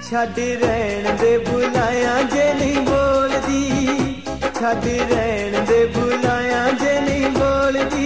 छड्ड रहन दे बुलाया जे नहीं बोलदी, छड्ड रहन दे बुलाया जे नहीं बोलदी।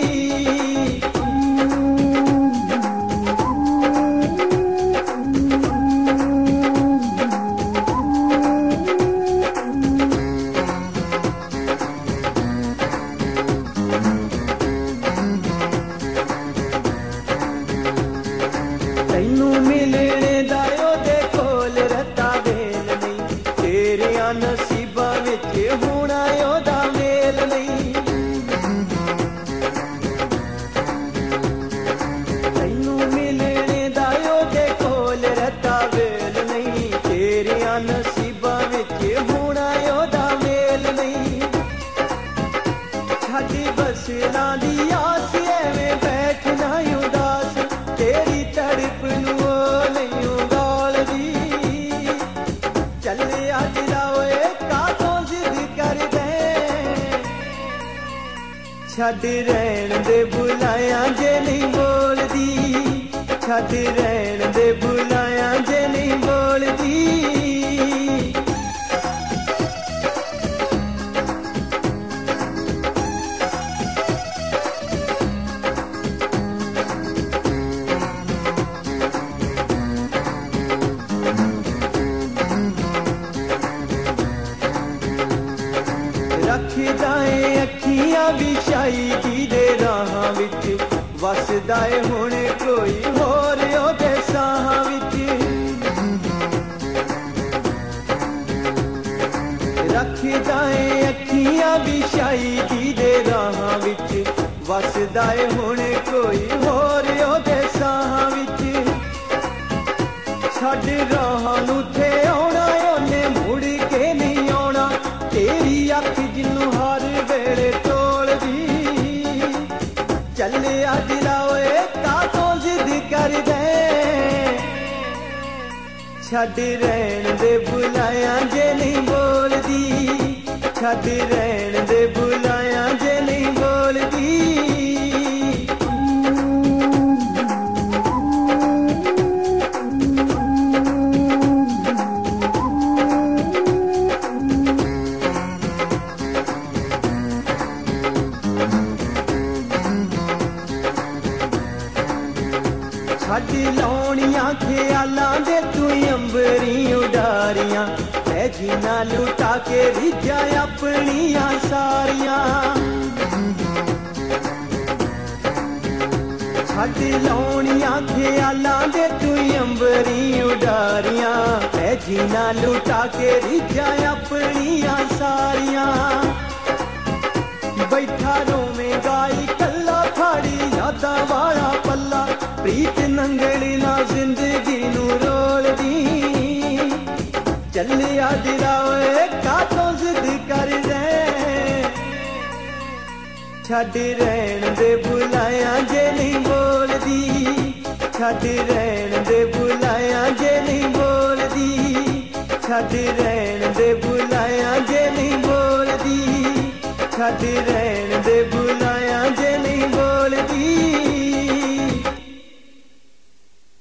तैनू मिलने दा ओदे कोल रत्ता वेल नहीं, तेरियां नसीबां विच होना ओदा मेल नहीं। तैनू मिलने दा ओदे कोल रत्ता वेल नहीं, तेरियां नसीबां विच होना ओदा मेल नहीं। छड्ड बसना दी आस एवें बैठना उदास, तेरी तड़प नू नहीं उगालदी। चल अज रावे कातों जिद कर दे, छड्ड रहन दे बुलाया जे नहीं बोलदी, छड्ड रहन दे बुलाया जे नहीं बोलदी। रखदा ए अखियां विछाई दे राहां विच, वसदा ए हुण कोई होर ओदे साहां विच। रखदा ए अखियां विछाई दे राहां विच, वसदा ए हुण कोई होर ओदे साहां विच। छड्ड राहां नू थे आउणा ओने मुड़ के नहीं आउणा, तेरी अख जिन्नू हर वेले तोलदी। चल अज लाओए कातों जिद कर दे, छड्ड रहन दे बुलाया जे नहीं बोलदी, छड्ड रहन दे बुलाया जे नहीं बोलदी। छड्ड लाउणियां ख्यालां दे तू अंबरी उडारियां, ऐ जीना लुटा के रिझा अपनियां सारियां। छड्ड लाउणियां ख्यालां दे तू अंबरी उडारियां, ऐ जीना लुटा के रिझा अपनियां सारियां। बैठा रोवेगा कल्ला फाड़ी यादां वाला पल्ला, प्रीत नंगली ना जिंदगी नू रोलदी। चल अज रावे कातों जिद कर दे, छड्ड रहन दे बुलाया जे नहीं बोलदी, छड्ड रहन दे बुलाया जे नहीं बोलदी, छड्ड रहन दे बुलाया जे नहीं बोलदी, छड्ड रहन दे बुलाया।